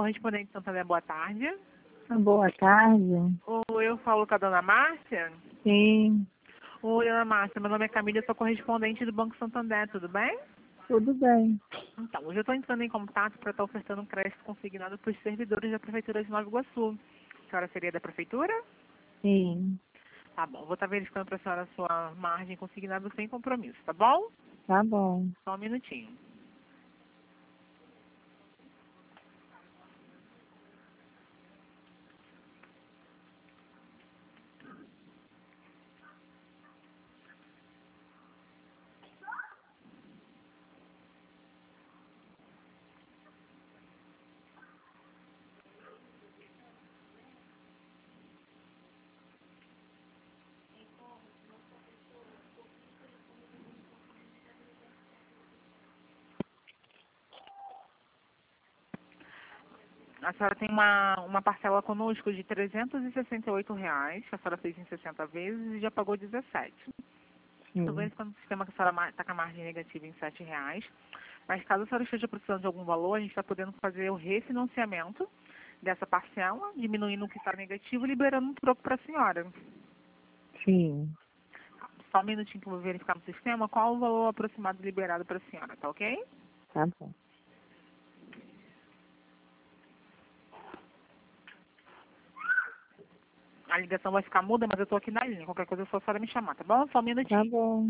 correspondente de Santander, boa tarde. Boa tarde. Ou eu falo com a dona Márcia? Sim, Oi, dona Márcia, meu nome é Camila, eu sou correspondente do Banco Santander, tudo bem? tudo bem. Então, hoje eu estou entrando em contato para estar ofertando um crédito consignado para os servidores da Prefeitura de Nova Iguaçu. A senhora seria da Prefeitura? Sim, Tá bom, vou estar verificando para a senhora a sua margem consignada sem compromisso, tá bom? tá bom. Só um minutinho. A senhora tem uma parcela conosco de R$ 368, que a senhora fez em 60 vezes e já pagou 17. Estou Sim. verificando no sistema que a senhora está com a margem negativa em R$ 7. Mas caso a senhora esteja precisando de algum valor, a gente está podendo fazer o refinanciamento dessa parcela, diminuindo o que está negativo e liberando um troco para a senhora. Sim, Só um minutinho que eu vou verificar no sistema qual o valor aproximado liberado para a senhora, tá ok? tá bom. A ligação vai ficar muda, mas eu estou aqui na linha. Qualquer coisa é só a senhora me chamar, tá bom? Só um Tá minutinho. bom.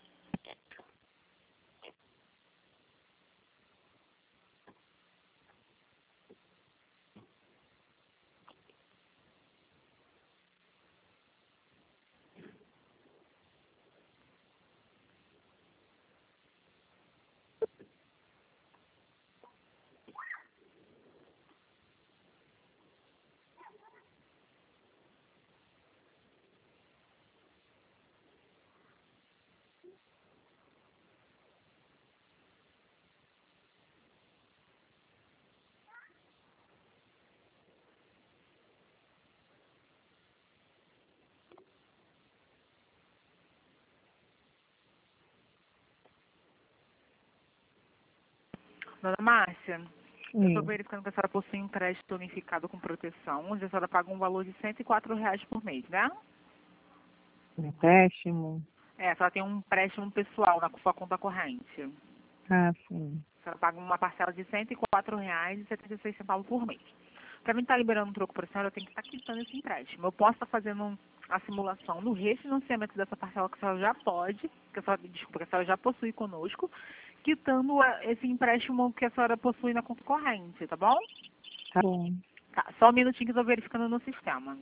Dona Márcia, eu estou Sim. verificando que a senhora possui um crédito unificado com proteção, onde a senhora paga um valor de R$ 104 por mês, né? Empréstimo? É, a senhora tem um empréstimo pessoal na sua conta corrente. Ah, sim. A senhora paga uma parcela de R$ 104,76 por mês. Para mim estar liberando um troco para a senhora, eu tenho que estar quitando esse empréstimo. Eu posso estar fazendo a simulação do refinanciamento dessa parcela que a senhora já pode, desculpa, que a senhora já possui conosco, quitando esse empréstimo que a senhora possui na conta corrente, tá bom? Tá bom. Tá, só um minutinho que eu estou verificando no sistema.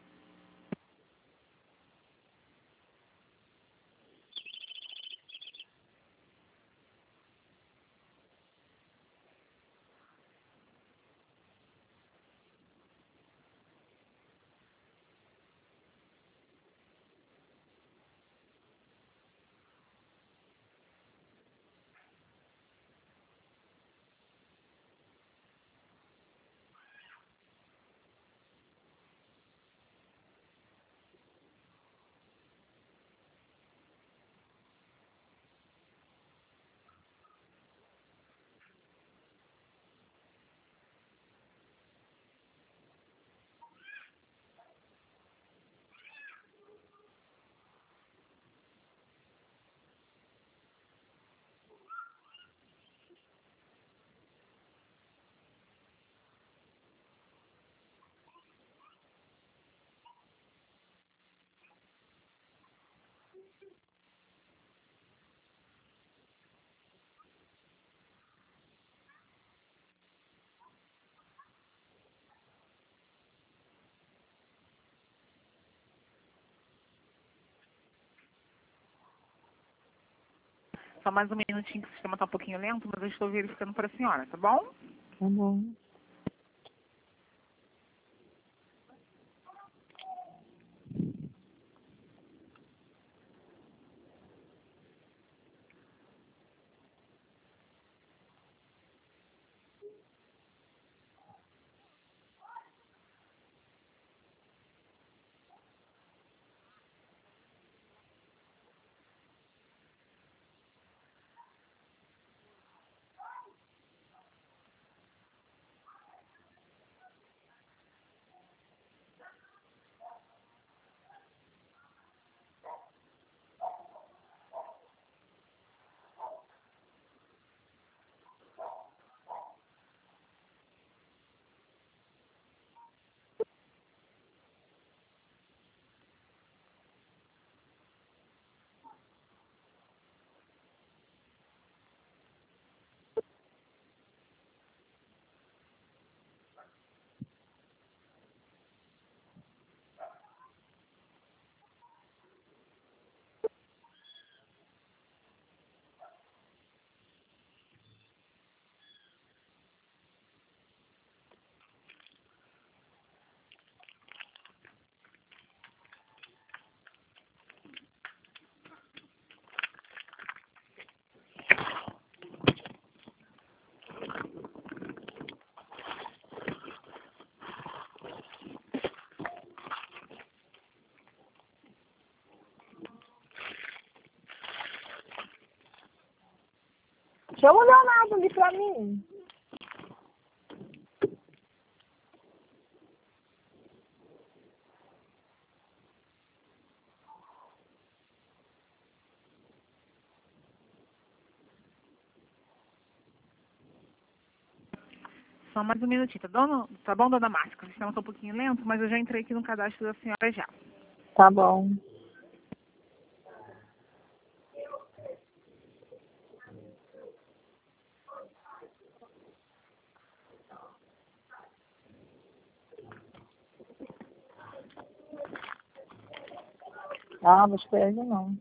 Só mais um minutinho que o sistema está um pouquinho lento, mas eu estou verificando para a senhora, tá bom? Tá bom. Chama o Leonardo ali pra mim. Só mais um minutinho, tá bom, dona Márcia? O sistema tá um pouquinho lento, mas eu já entrei aqui no cadastro da senhora já. Tá bom. Ah, vou esperar ele não.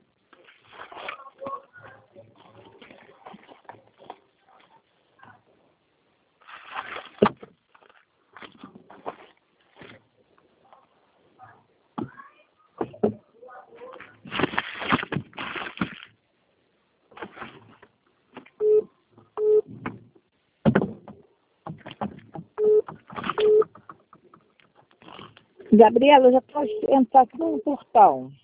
Gabriela, eu já estou entrando aqui no portal.